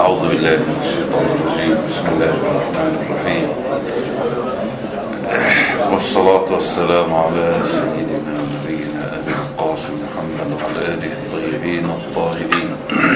أعوذ بالله من الشيطان الرجيم. بسم الله الرحمن الرحيم، والصلاة والسلام على سيدنا ونبينا أبي القاسم محمد وعلى آله الطيبين الطاهرين.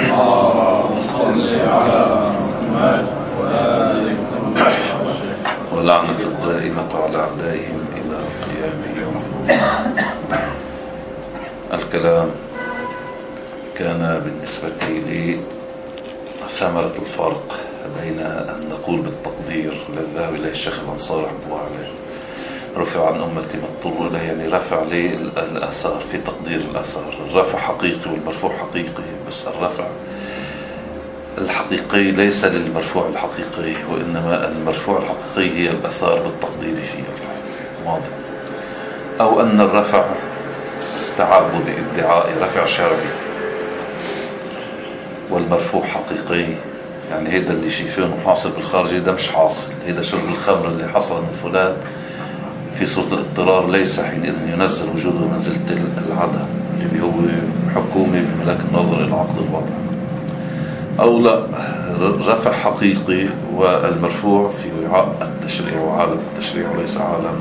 ولعنة الدائمة على أعدائهم إلى قيام يوم الدين. الكلام كان بالنسبة لي ثمرة الفرق بين أن نقول بالتقدير الذهب إليه الشيخ الأنصاري رحمه الله عليه، رفع عن أمتي ما اضطر إليه، يعني رفع للآثار في تقدير الآثار. الرفع حقيقي والمرفوع حقيقي، بس الرفع الحقيقي ليس للمرفوع الحقيقي، وإنما المرفوع الحقيقي هي الآثار بالتقدير فيها. واضح؟ أو أن الرفع تعبد ادعائي، رفع شرعي، والمرفوع حقيقي. يعني هيدا اللي شايفينه حاصل بالخارج ده مش حاصل. هيدا شرب الخمر اللي حصل من فلان في صورة الاضطرار ليس حينئذ ينزل وجوده منزلة العدم اللي هو حكومي بملاك النظر إلى عقد الوضع. أو لا، رفع حقيقي والمرفوع في وعاء التشريع وعالم التشريع وليس عالم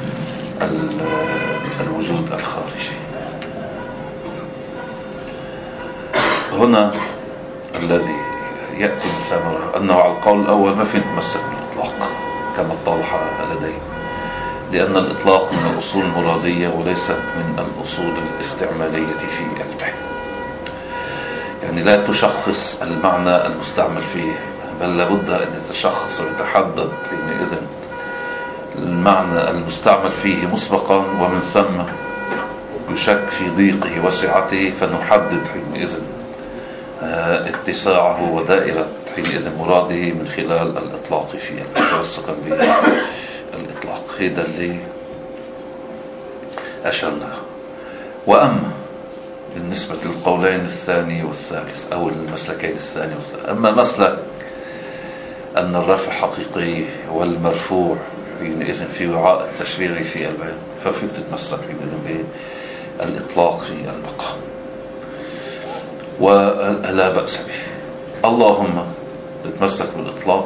الوجود الخارجي. هنا الذي يأتي بثمرة أنه على القول الأول ما في نتمسك بالإطلاق كما اتضح لدي، لأن الإطلاق من الأصول المرادية وليست من الأصول الاستعمالية في البحث. يعني لا تشخص المعنى المستعمل فيه، بل لابد أن يتشخص ويتحدد حينئذ المعنى المستعمل فيه مسبقا، ومن ثم يشك في ضيقه وسعته، فنحدد حينئذ اتساعه ودائرة حينئذ مراده من خلال الإطلاق فيه، تمسكا بالإطلاق. هذا اللي أشرنا. وأما بالنسبة للقولين الثاني والثالث أو المسلكين الثاني والثالث، أما مسلك أن الرفع حقيقي والمرفوع حينئذ في وعاء التشريع في البيان، ففيك تتمسك حينئذ بالإطلاق في المقام، ولا بأس به. اللهم تتمسك بالإطلاق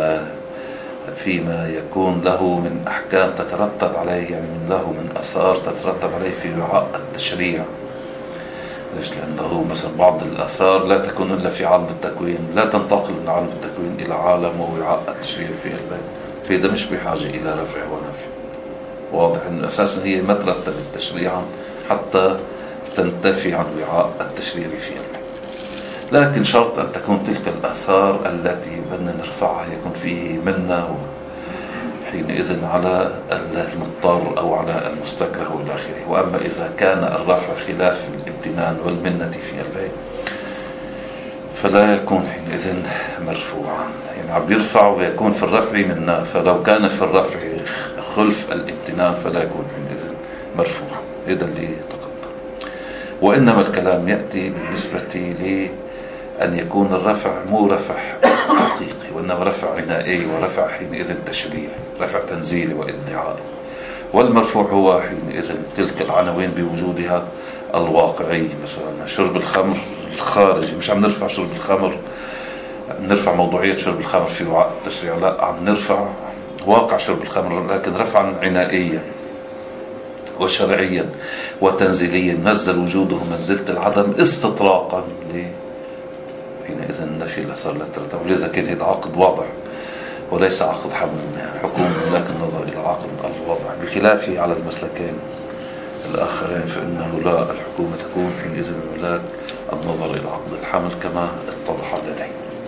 فيما يكون له من أحكام تترتب عليه، يعني له من أثار تترتب عليه في وعاء التشريع. ليش؟ لأنه مثلا بعض الأثار لا تكون إلا في عالم التكوين، لا تنتقل من عالم التكوين إلى عالم ووعاء التشريع في البيت، فإذا مش بحاجة إلى رفع ونفي. واضح أنه أساسا هي ما ترتب تشريعا حتى تنتفي عن وعاء التشريع في البيت. لكن شرط أن تكون تلك الآثار التي بدنا نرفعها يكون فيه منا حينئذ على المضطر أو على المستكره والى آخره. وأما إذا كان الرفع خلاف الامتنان والمنة في البيت فلا يكون حينئذ مرفوعا، يعني عم يرفع ويكون في الرفع منا، فلو كان في الرفع خلف الامتنان فلا يكون حينئذ مرفوعا. هذا اللي تقدم. وإنما الكلام يأتي بالنسبة لي أن يكون الرفع مو رفع حقيقي، وإنما رفع عنائي ورفع حينئذ تشريع، رفع تنزيلي وادعائي. والمرفوع هو حينئذ تلك العناوين بوجودها الواقعي، مثلا شرب الخمر الخارجي، مش عم نرفع شرب الخمر، نرفع موضوعية شرب الخمر في وعاء التشريع، لا، عم نرفع واقع شرب الخمر، لكن رفعا عنائيا وشرعيا وتنزيليا، نزل وجوده منزلة العدم استطراقا حينئذ نفي الأثر للترتب. ولذا كان هذا عقد وضع وليس عقد حمل، يعني حكومة ملاك النظر إلى عقد الوضع، بخلافه على المسلكين الآخرين فإنه لا، الحكومة تكون حينئذ ملاك النظر إلى عقد الحمل كما اتضح لدي.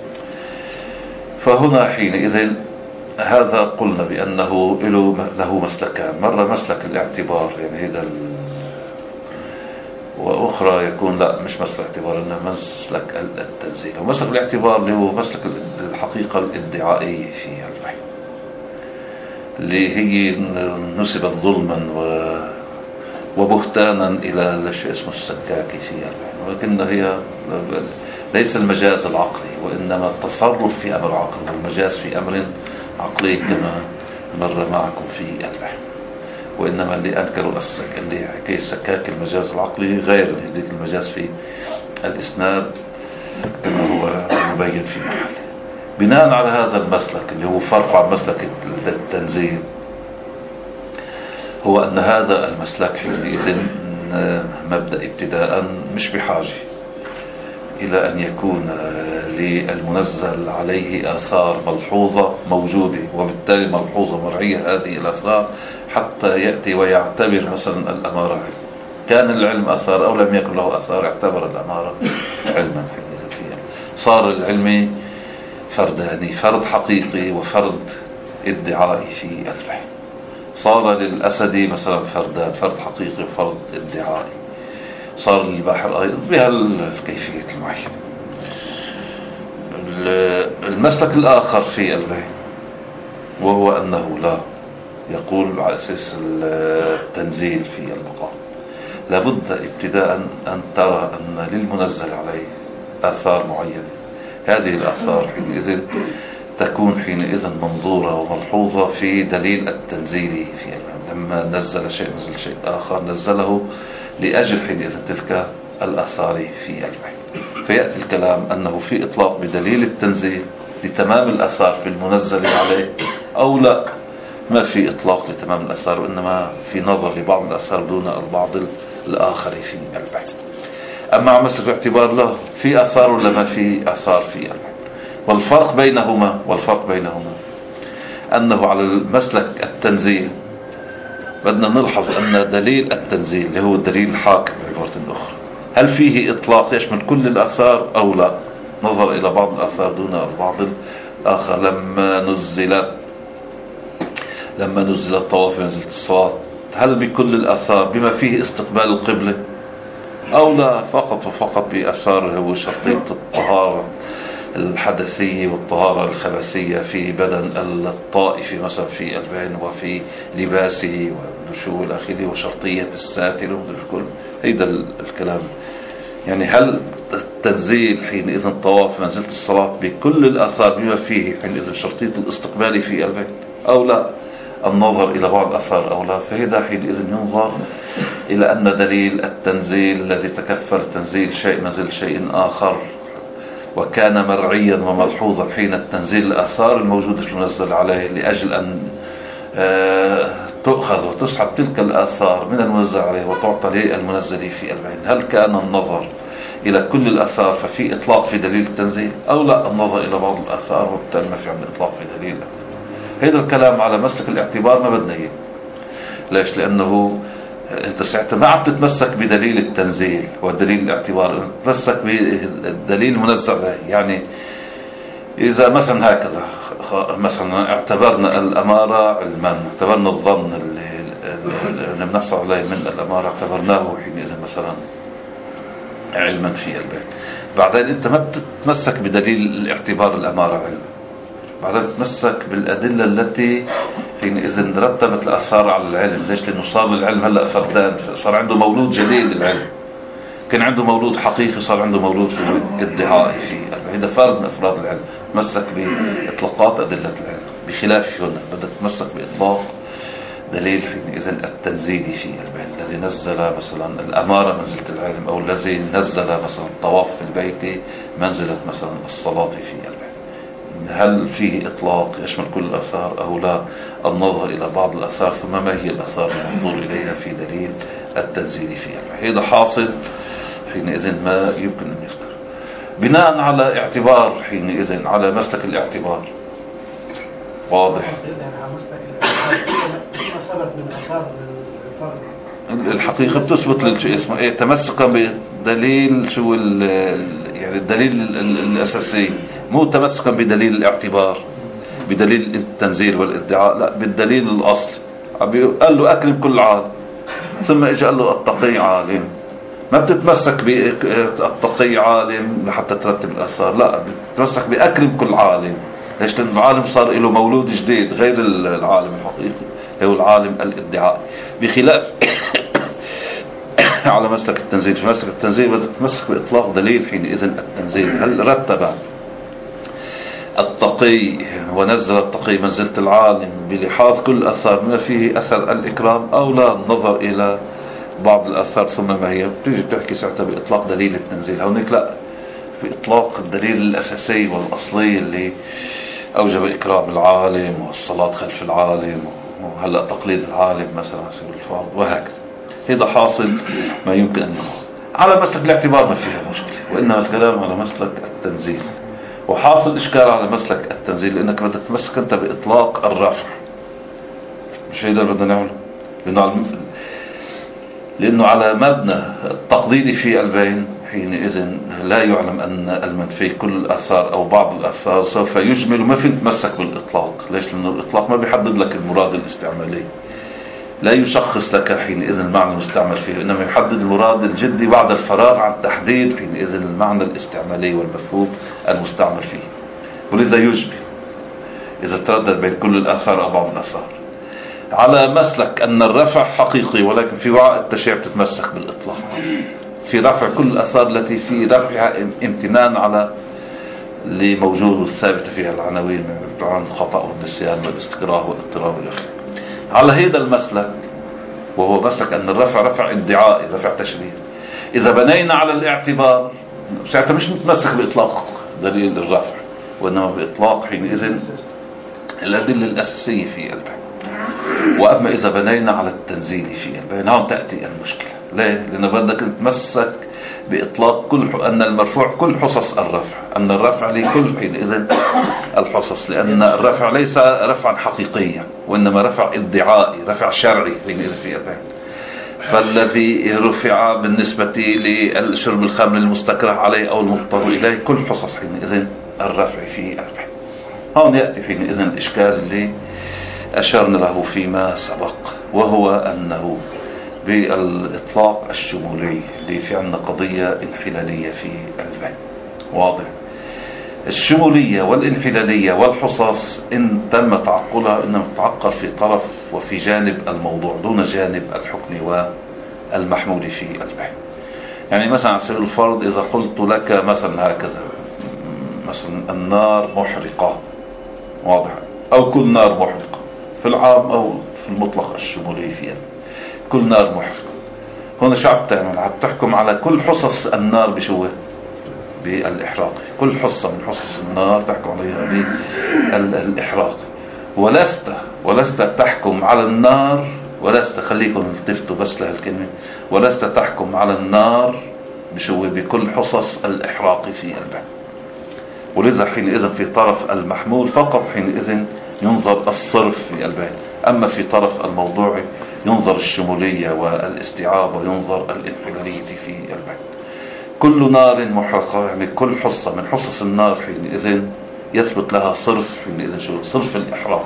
فهنا حينئذ هذا قلنا بأنه له مسلكان، مرة مسلك الاعتبار، يعني هذا وأخرى يكون لا، مش مسلك الاعتبار، إنه مسلك التنزيل. ومسلك الاعتبار اللي هو مسلك الحقيقة الادعائية في البحث، اللي هي نسبت ظلما وبهتانا إلى شيء اسمه السكاكي في البحث، ولكن هي ليس المجاز العقلي، وإنما التصرف في أمر عقلي، والمجاز في أمر عقلي كما مر معكم في البحث. وإنما اللي أنكروا اللي حكي السكاك المجاز العقلي غير ذلك المجاز في الإسناد كما هو يبين في محله. بناء على هذا المسلك اللي هو فرق عن مسلك التنزيل، هو أن هذا المسلك حينئذ مبدأ ابتداء مش بحاجة إلى أن يكون للمنزل عليه آثار ملحوظة موجودة، وبالتالي ملحوظة مرعية هذه الآثار، حتى يأتي ويعتبر مثلا الأمارة علم. كان العلم أثار أو لم يكن له أثار، اعتبر الأمارة علما. صار العلم فرداني، فرد حقيقي وفرد ادعائي في قلبه. صار للأسد مثلا فردان، فرد حقيقي وفرد ادعائي. صار للبحر أيضا بهالكيفية المعينة. المسلك الآخر في قلبه وهو أنه لا يقول على أساس التنزيل في المقام لابد ابتداء أن ترى أن للمنزل عليه آثار معينة. هذه الآثار حينئذ تكون حينئذ منظورة وملحوظة في دليل التنزيل في المقام. لما نزل شيء نزل شيء آخر، نزله لأجل حينئذ تلك الآثار في المقام. فيأتي الكلام أنه في إطلاق بدليل التنزيل لتمام الآثار في المنزل عليه، أو لا، ما في إطلاق لتمام الآثار، وإنما في نظر لبعض الآثار دون البعض الآخر في البعض. أما على مسلك الاعتبار له في آثار ولا ما في آثار في البعض. والفرق بينهما أنه على المسلك التنزيل بدنا نلحظ أن دليل التنزيل اللي هو الدليل الحاكم بعبارة أخرى، هل فيه إطلاق يشمل كل الآثار أو لا؟ نظر إلى بعض الآثار دون البعض الآخر. لما نزل الطواف ونزلت الصلاة، هل بكل الآثار بما فيه استقبال القبلة أو لا؟ فقط وفقط بآثار هو شرطية الطهارة الحدثية والطهارة الخبثية في بدن الطائف مثلا في البين وفي لباسه ونشوه الأخير، وشرطية الساتر والكل. هيدا الكلام. يعني هل التنزيل حينئذ طواف منزلة الصلاة بكل الآثار بما فيه حينئذ شرطية الاستقبال في البيت أو لا؟ النظر إلى بعض الآثار أو لا. فهذا حينئذ ينظر إلى أن دليل التنزيل الذي تكفل تنزيل شيء منزل شيء آخر، وكان مرعيا وملحوظا حين التنزيل الآثار الموجودة المنزل عليه لأجل أن تؤخذ وتسحب تلك الآثار من المنزل عليه وتعطى للمنزل في البين. هل كان النظر إلى كل الآثار ففي إطلاق في دليل التنزيل أو لا؟ النظر إلى بعض الآثار وبالتالي ما في عند إطلاق في دليل التنزيل. هذا الكلام على مسلك الاعتبار ما بدنا إياه. ليش؟ لأنه أنت ساعتها ما عم تتمسك بدليل التنزيل ودليل الاعتبار، تتمسك بدليل منزل عليه. يعني إذا مثلا هكذا مثلا اعتبرنا الأمارة علما، اعتبرنا الظن اللي بنحصل عليه من الأمارة اعتبرناه حينئذ مثلا علما في البيت. بعدين أنت ما بتتمسك بدليل الاعتبار الأمارة علما، بعدين تتمسك بالأدلة التي حينئذ رتبت الآثار على العلم. ليش؟ لأنه صار العلم هلأ فردان، صار عنده مولود جديد. العلم كان عنده مولود حقيقي، صار عنده مولود في ادعائي في هذا فرد من أفراد العلم. تمسك بإطلاقات أدلة العلم، بخلاف هنا بدأ تمسك بإطلاق دليل حينئذ التنزيل في البيت الذي نزل مثلا الأمارة منزلة العلم، أو الذي نزل مثلا الطواف في البيت منزلة مثلا الصلاة في البيت. هل فيه إطلاق يشمل كل الآثار أو لا؟ النظر إلى بعض الآثار ثم ما هي الآثار المنظور إليها في دليل التنزيل في البيت. هذا حاصل حينئذ ما يمكن أن يذكر بناء على اعتبار حينئذ على مسلك الاعتبار. واضح؟ الحقيقة بتثبت للشيء اسمه ايه؟ تمسكا بدليل شو يعني الدليل الأساسي، مو تمسكا بدليل الاعتبار بدليل التنزيل والادعاء، لا، بالدليل الأصل. قال له أكرم كل عالم، ثم اجى قال له التقي عالم. ما بتتمسك بالتقي عالم لحتى ترتب الآثار، لا، بتتمسك بأكرم كل عالم. ليش؟ لأن العالم صار له مولود جديد غير العالم الحقيقي، هو العالم الادعاء. بخلاف على مسلك التنزيل، في مسلك التنزيل بدك تتمسك بإطلاق دليل حينئذ التنزيل. هل رتب التقي ونزل التقي منزلة العالم بلحاظ كل أثار ما فيه أثر الإكرام أو لا؟ النظر إلى بعض الآثار ثم ما هي. بتيجي تحكي ساعتها بإطلاق دليل التنزيل. هونيك لا، بإطلاق الدليل الأساسي والأصلي اللي أوجب إكرام العالم والصلاة خلف العالم وهلأ تقليد العالم مثلا على سبيل الفرض وهكذا. هذا حاصل ما يمكن أن نقول. على مسلك الاعتبار ما فيها مشكلة، وإنما الكلام على مسلك التنزيل. وحاصل إشكال على مسلك التنزيل لأنك بدك تمسك أنت بإطلاق الرفع، مش هيدا اللي بدنا نعمله، لأنه على مبنى التقدير في البين حينئذ لا يعلم أن المنفي كل الآثار أو بعض الآثار سوف يجمل وما فين تمسك بالإطلاق. ليش؟ لأنه الإطلاق ما بيحدد لك المراد الاستعمالي، لا يشخص لك حينئذ المعنى المستعمل فيه، إنما يحدد المراد الجدي بعد الفراغ عن تحديد حينئذ المعنى الاستعمالي والمفهوم المستعمل فيه. ولذا يجمل إذا تردد بين كل الآثار أو بعض الآثار. على مسلك أن الرفع حقيقي، ولكن في وعاء التشريع بتتمسك بالإطلاق، في رفع كل الآثار التي في رفعها امتنان على اللي موجود والثابت فيها العناوين عن الخطأ والنسيان والاستكراه والاضطراب والآخر. على هذا المسلك، وهو مسلك أن الرفع رفع ادعائي، رفع تشريع، إذا بنينا على الاعتبار ساعتها مش متمسك بإطلاق دليل الرفع، وإنما بإطلاق حينئذ الأدلة الأساسية في البين. وأما إذا بنينا على التنزيل في البين هون تأتي المشكلة. ليه؟ لأنه بدك تتمسك بإطلاق أن المرفوع كل حصص الرفع، أن الرفع لكل حينئذ الحصص، لأن الرفع ليس رفعا حقيقيا وإنما رفع ادعائي، رفع شرعي حينئذ في البين. فالذي رفع بالنسبة للشرب الخمر المستكره عليه أو المضطر إليه كل حصص حينئذ الرفع في البين. هون يأتي حينئذ الإشكال اللي أشرنا له فيما سبق، وهو أنه بالإطلاق الشمولي اللي في عندنا قضية انحلالية في البين. واضح؟ الشمولية والانحلالية والحصص إن تم تعقلها إنما تعقل في طرف وفي جانب الموضوع دون جانب الحكم والمحمول في البين. يعني مثلا على سبيل الفرض إذا قلت لك مثلا هكذا، مثلا النار محرقة، واضح؟ أو كل نار محرقة في العام أو في المطلق الشمولي فيها، كل نار محرقة. هنا شو عم تعمل؟ عم تحكم على كل حصص النار بشو؟ بالإحراق. كل حصة من حصص النار تحكم عليها بالإحراق، ولست تحكم على النار، ولست، خليكم التفتوا بس لهالكلمة، ولست تحكم على النار بشو؟ بكل حصص الإحراق في البين. ولذا حينئذ في طرف المحمول فقط حينئذ ينظر الصرف في البين، أما في طرف الموضوع ينظر الشمولية والاستيعاب وينظر الانحلالية في البين. كل نار محرقة، يعني كل حصة من حصص النار حينئذ يثبت لها صرف، حينئذ شو؟ صرف الإحراق.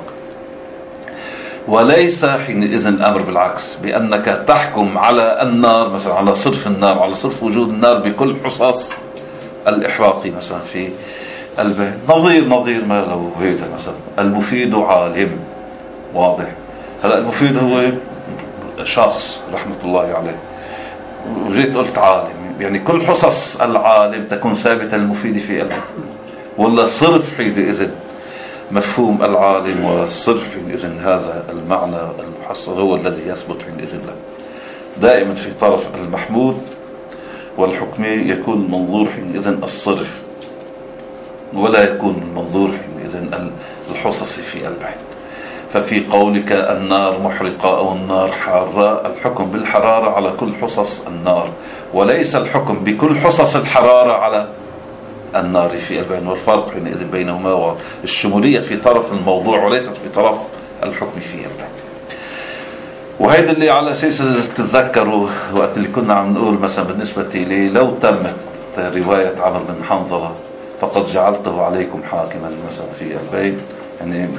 وليس حينئذ الأمر بالعكس، بأنك تحكم على النار مثلا، على صرف النار، على صرف وجود النار بكل حصص الإحراق مثلا في البين. نظير ما لو هيدا مثلا المفيد عالم. واضح؟ هذا المفيد هو شخص رحمة الله عليه، وجيت قلت عالم، يعني كل حصص العالم تكون ثابتة المفيد في البين، ولا صرف حينئذ مفهوم العالم والصرف حينئذ هذا المعنى المحصل هو الذي يثبت حينئذ له. دائما في طرف المحمود والحكمي يكون المنظور حينئذ الصرف، ولا يكون المنظور حينئذ الحصص في البين. ففي قولك النار محرقة أو النار حارة، الحكم بالحرارة على كل حصص النار، وليس الحكم بكل حصص الحرارة على النار في البين. والفرق حينئذ بينهما والشمولية في طرف الموضوع وليست في طرف الحكم في البين. وهذا اللي على أساس تتذكروا وقت اللي كنا عم نقول مثلا بالنسبة لي لو تمت رواية عمرو بن حنظلة فقد جعلته عليكم حاكما مثلا في البين، يعني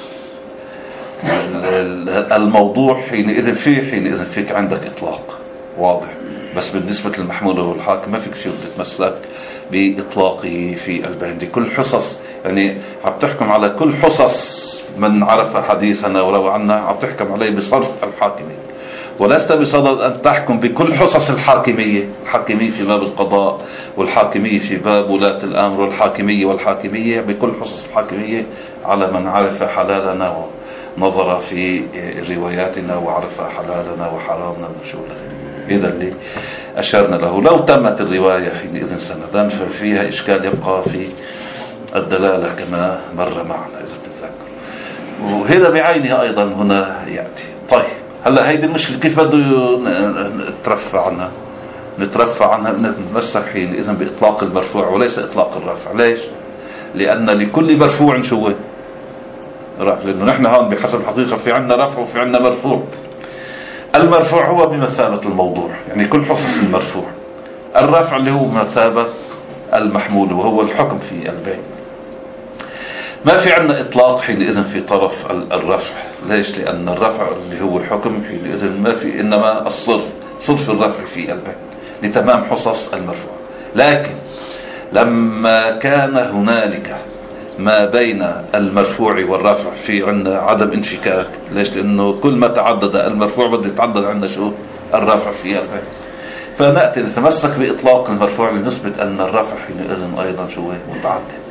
الموضوع حينئذ فيك عندك إطلاق واضح، بس بالنسبة للمحمول والحاكم ما فيك شيء تتمسك بإطلاقه في البين لكل حصص. يعني عم تحكم على كل حصص من عرف حديثنا وروى عنا، عم تحكم عليه بصرف الحاكمية، ولست بصدد أن تحكم بكل حصص الحاكمية في باب القضاء، والحاكمية في باب ولاة الأمر، والحاكمية بكل حصص الحاكمية على من عرف حلالنا ونظر في رواياتنا وعرف حلالنا وحرامنا وشو. إذا اللي أشرنا له. لو تمت الرواية حينئذ سندا ففيها إشكال يبقى في الدلالة كما مر معنا إذا بتتذكر، وهذا بعينها أيضا هنا يأتي. طيب هلا هيدي المشكلة كيف بده نترفع عنها؟ نترفع عنها نتمسك حينئذ بإطلاق المرفوع وليس إطلاق الرفع. ليش؟ لأن لكل مرفوع شو رفع، لأنه نحن هون بحسب الحقيقة في عندنا رفع وفي عندنا مرفوع. المرفوع هو بمثابة الموضوع، يعني كل حصص المرفوع. الرفع اللي هو بمثابة المحمول وهو الحكم في البيع. ما في عندنا إطلاق حينئذ في طرف الرفع. ليش؟ لأن الرفع اللي هو الحكم حينئذ ما في، إنما صرف الرفع في البيع لتمام حصص المرفوع. لكن لما كان هنالك ما بين المرفوع والرفع في عندنا عدم انفكاك. ليش؟ لأنه كل ما تعدد المرفوع بده يتعدد عندنا شو؟ الرفع في البيع. فنأتي نتمسك بإطلاق المرفوع لنثبت أن الرفع حينئذ أيضا شو؟ متعدد.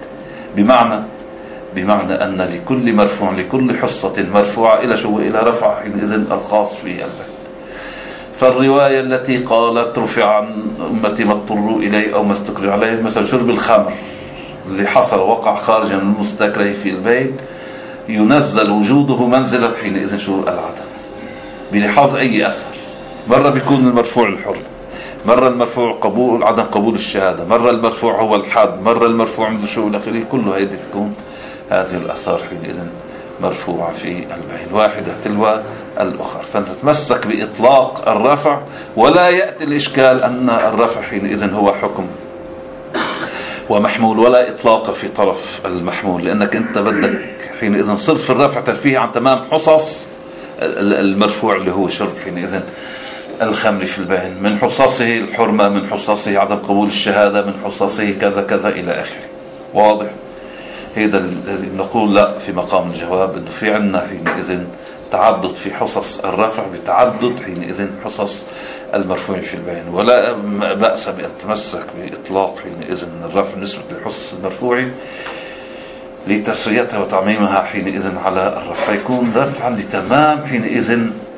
بمعنى أن لكل مرفوع، لكل حصة مرفوعة إلى شو؟ إلى رفع حينئذ الخاص في البيع. فالرواية التي قالت رفع عن أمتي ما اضطروا إليه أو ما استكروا عليه، مثلا شرب الخمر اللي حصل وقع خارجا من المستكره في البيت، ينزل وجوده منزلة حينئذ شو؟ العدم، بلحاظ أي أثر. مرة بيكون المرفوع الحر، مرة المرفوع قبول عدم قبول الشهادة، مرة المرفوع هو الحد، مرة المرفوع من شو إلى آخره. كل هذه تكون هذه الآثار حينئذ مرفوعة في البيع، واحدة تلو الأخرى. فنتمسك بإطلاق الرفع ولا يأتي الإشكال أن الرفع حينئذ هو حكم ومحمول، ولا إطلاق في طرف المحمول، لأنك أنت بدك حينئذ صرف الرفع ترفيه عن تمام حصص المرفوع اللي هو شرب حينئذ الخمر في البيع، من حصصه الحرمة، من حصصه عدم قبول الشهادة، من حصصه كذا كذا إلى آخره. واضح؟ هذا الذي نقول لا في مقام الجواب أنه في عنا حينئذ تعدد في حصص الرفع بتعدد حينئذ حصص المرفوع في البيان، ولا بأس بأن تمسك بإطلاق حينئذ الرفع نسبة لحصص المرفوع لتسريتها وتعميمها حينئذ على الرفع، يكون رفعا لتمام حينئذ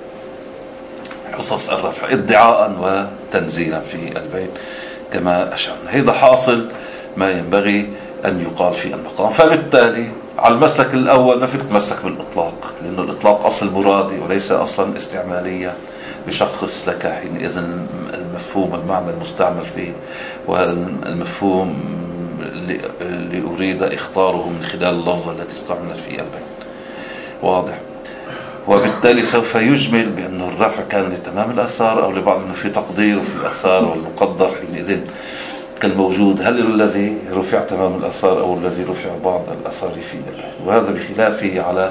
حصص الرفع ادعاء وتنزيلا في البيت كما أشرنا. هذا حاصل ما ينبغي أن يقال في المقام. فبالتالي على المسلك الأول ما فيك تمسك بالإطلاق، لأنه الإطلاق أصل مرادي وليس أصلا استعمالية بشخص لك حينئذ المفهوم المعنى المستعمل فيه والمفهوم اللي أريد إخطاره من خلال اللفظة التي استعملت في البيت. واضح؟ وبالتالي سوف يجمل بأن الرفع كان لتمام الأثار أو لبعض أنه في تقدير وفي الأثار والمقدر حينئذ كالموجود، هل الذي رفع تمام الأثار أو الذي رفع بعض الأثار في البيت. وهذا بخلافه على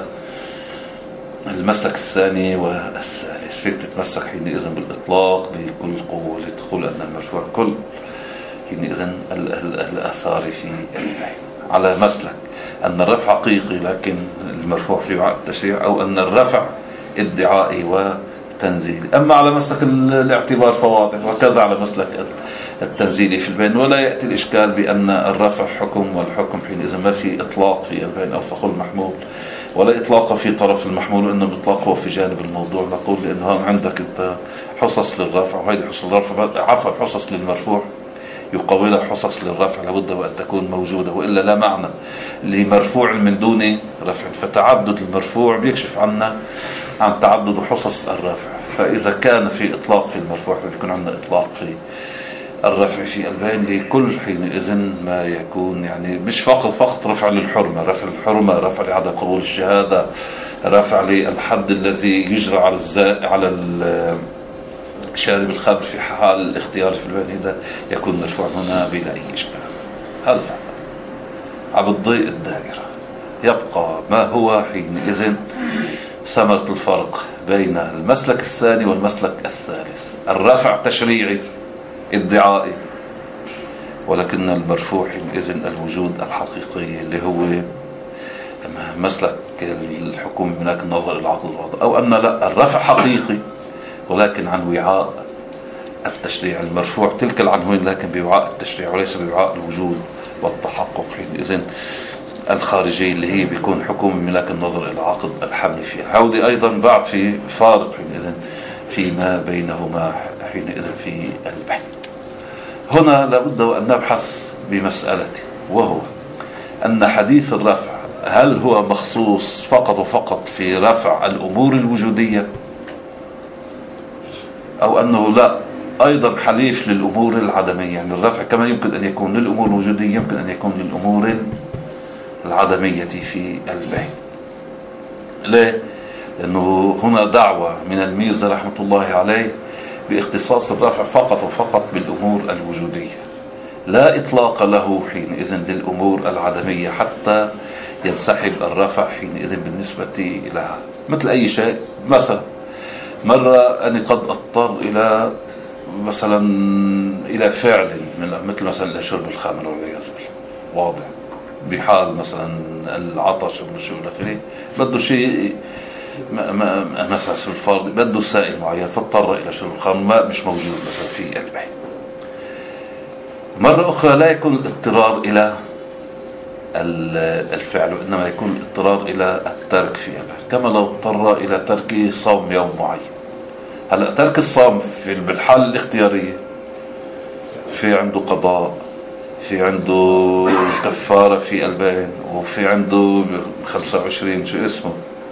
المسلك الثاني والثالث. فيك تتمسك حينئذ بالإطلاق بكل قوة لتقول أن المرفوع كل حينئذ الأثار في البيت، على مسلك أن الرفع حقيقي لكن المرفوع في وعاء التشريع، أو أن الرفع ادعائي وتنزيلي. أما على مسلك الاعتبار فواضح، وكذا على مسلك التنزيلي في البين. ولا يأتي الإشكال بأن الرفع حكم والحكم حينئذ ما في إطلاق في البين أو فقل محمول، ولا إطلاق في طرف المحمول، وإنما الإطلاق هو في جانب الموضوع. نقول لأنه عندك أنت حصص للرفع، وهذه حصص للرفع عفوا حصص للمرفوع يقابلها حصص للرفع لابد وأن تكون موجودة، وإلا لا معنى لمرفوع من دون رفع. فتعدد المرفوع بيكشف عنا عن تعدد حصص الرفع. فإذا كان في إطلاق في المرفوع فبيكون عندنا إطلاق في الرفع في البين لكل حينئذ ما يكون، يعني مش فقط رفع للحرمة، رفع الحرمة، رفع لعدم قبول الشهادة، رفع للحد الذي يجرى على شارب الخمر في حال الاختيار في البين، هذا يكون مرفوع هنا بلا أي إشكال. هلا على الضيء الدائرة يبقى ما هو حينئذ ثمرة الفرق بين المسلك الثاني والمسلك الثالث. الرفع تشريعي ادعائي، ولكن المرفوع حينئذ الوجود الحقيقي اللي هو مسلك الحكومة هناك النظر العقل الوضع، أو أن لا الرفع حقيقي ولكن عن وعاء التشريع. المرفوع تلك العنوان لكن بوعاء التشريع وليس بوعاء الوجود والتحقق حينئذ الخارجي اللي هي بيكون حكومة ملاك النظر العقد الحمل فيها. هودي أيضا بعد في فارق حينئذ فيما بينهما حينئذ في البحث. هنا لابد أن نبحث بمسألة، وهو أن حديث الرفع هل هو مخصوص فقط وفقط في رفع الأمور الوجودية، أو أنه لا أيضا حليف للأمور العدمية؟ يعني الرفع كما يمكن أن يكون للأمور الوجودية يمكن أن يكون للأمور العدمية في البين. ليه؟ لأنه هنا دعوة من الميرزا رحمة الله عليه باختصاص الرفع فقط وفقط بالأمور الوجودية، لا إطلاق له حينئذ للأمور العدمية حتى ينسحب الرفع حينئذ بالنسبة لها. مثل أي شيء، مثلا مرة أني قد أضطر إلى مثلا إلى فعل مثل مثلا إلى شرب الخمر والعياذ بالله، واضح، بحال مثلا العطش أو شيء الآخرين، بده شيء مثلا في الفرض بده سائل معين فاضطر إلى شرب الخمر، ماء مش موجود مثلا في البيت. مرة أخرى لا يكون الاضطرار إلى الفعل، وإنما يكون الاضطرار إلى الترك في البيت، كما لو اضطر إلى ترك صوم يوم معين. هلا ترك الصوم بالحالة الاختيارية في عنده قضاء، في عنده كفارة في البين، وفي عنده 25 شو اسمه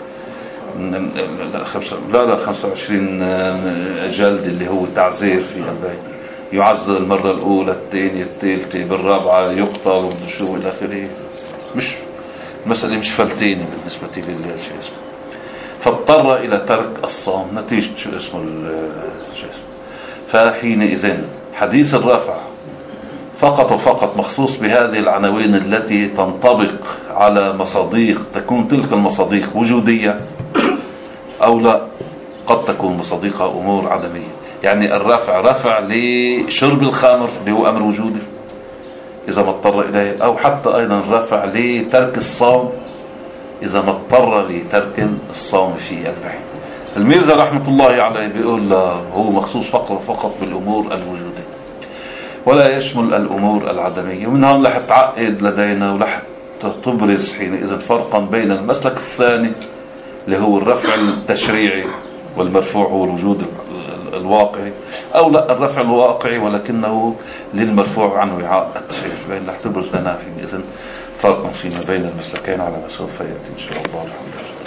لا 25 جلد اللي هو تعزير في البين، يعزر المرة الأولى الثانية الثالثة بالرابعة يقتل شو إلى آخره. مش مسألة مش فلتيني بالنسبة للي شو اسمه، فاضطر إلى ترك الصوم نتيجة شو اسمه شو اسمه. فحينئذ حديث الرفع فقط وفقط مخصوص بهذه العناوين التي تنطبق على مصاديق، تكون تلك المصاديق وجودية أو لا، قد تكون مصاديقها أمور عدمية. يعني الرفع رفع لشرب الخمر اللي هو أمر وجودي إذا ما اضطر إليه، أو حتى أيضا رفع لترك الصوم إذا ما اضطر لترك الصوم في البحث. الميرزا رحمة الله عليه بيقول لا، هو مخصوص فقط بالأمور الوجودية ولا يشمل الأمور العدمية. ومن هون رح تعقد لدينا ورح تبرز حينئذ فرقا بين المسلك الثاني اللي هو الرفع التشريعي والمرفوع هو الوجود الواقعي، أو لا الرفع الواقعي ولكنه للمرفوع عنه وعاء التشريع. بين رح تبرز لنا حينئذ فرقا فيما بين المسلكين على ما سوف يأتي إن شاء الله. الحمد لله.